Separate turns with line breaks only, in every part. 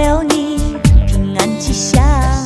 佑你平安吉祥。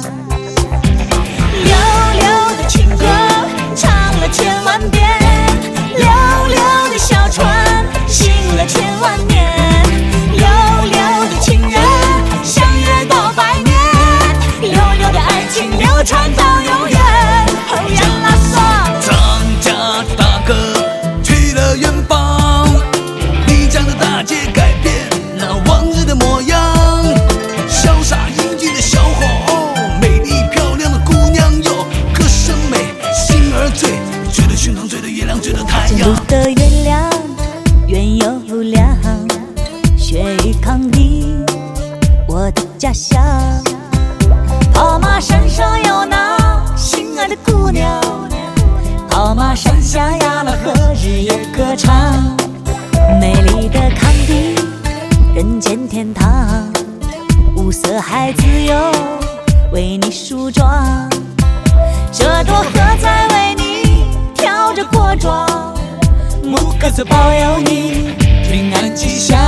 溜溜的情歌唱了千万遍，溜溜的小船行了千万年，溜溜的情人相约到百年，溜溜的爱情流传到永远。呀啦嗦，
张家大哥去了远方，丽江的大街改变那往日的模样，潇洒英俊的小伙哦，美丽漂亮的姑娘哟，歌声美，心儿醉，醉得胸膛，醉得月亮，醉得太阳。
这里的月亮圆又亮，雪域康定我的家乡。跑马山上有那心爱的姑娘，跑马山下呀那和日夜歌唱。美丽的康定，人间天堂，五色海自由为你梳妆，这朵河在为你跳着国妆，木格子保佑你平安吉祥。